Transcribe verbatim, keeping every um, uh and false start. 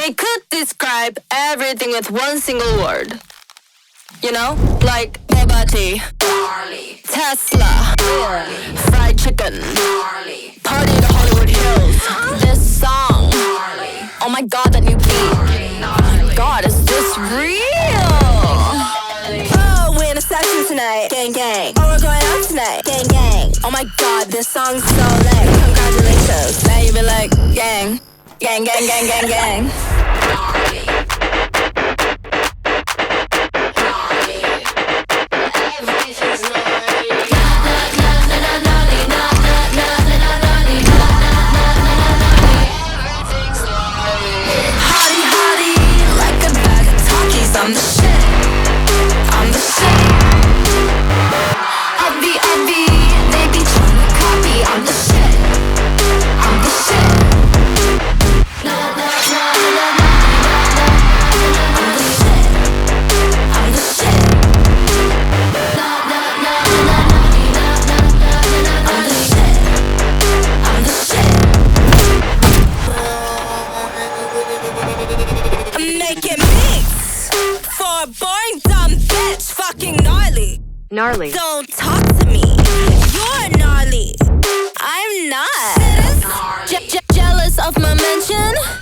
They could describe everything with one single word. You know? Like Bugatti, Tesla, fried chicken, party in the Hollywood Hills. This song, oh my god, that new beat. Oh my god, is this real? Oh, we're in a session tonight, gang gang. Oh, we're going out tonight, gang gang. Oh my god, this song's so lit. Congratulations. Now you be like, gang, gang, gang, gang, gang, gang. I'm the shit, I'm the shit. Obvi, obvi, they be tryna copy. I'm the shit, I'm the shit. Na na na na na na. I'm the shit, I'm the shit. Na na na na na na na. I'm the shit, I'm the shit. I'm making beats for a boring dumb bitch, fucking gnarly. Gnarly. Don't talk to me. You're gnarly. I'm not. Je- je- jealous of my mention?